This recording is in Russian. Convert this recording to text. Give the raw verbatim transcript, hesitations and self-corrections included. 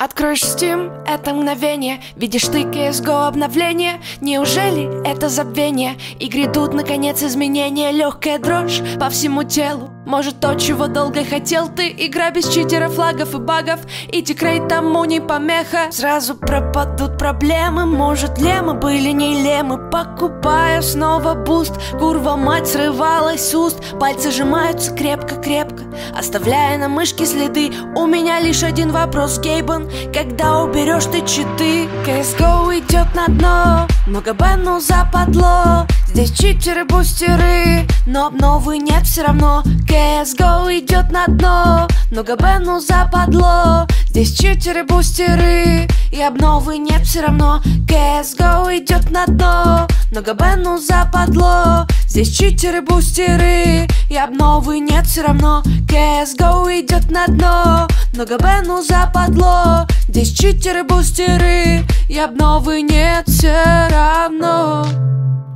Откроешь Steam, это мгновение. Видишь ты си эс го обновление. Неужели это забвение? И грядут наконец изменения. Легкая дрожь по всему телу. Может, то, чего долго хотел ты. Игра без читеров, флагов и багов. И тикрейт тому не помеха. Сразу пропадут проблемы. Может, лемы были не лемы. Покупая снова буст. Курва мать срывалась с уст. Пальцы сжимаются крепко-крепко, оставляя на мышке следы. У меня лишь один вопрос, Гейбан: когда уберешь ты читы? си эс го идет на дно, много бэну западло. Здесь читеры-бустеры, но обновы нет все равно. си эс го идет на дно, много бэну западло. Здесь читеры-бустеры, и обновы нет все равно. си эс го идет на дно, много бэну западло. Здесь читеры-бустеры, и обновы нет все равно. си эс го идет на дно, много бэну западло. Здесь читеры-бустеры, и обновы нет все равно.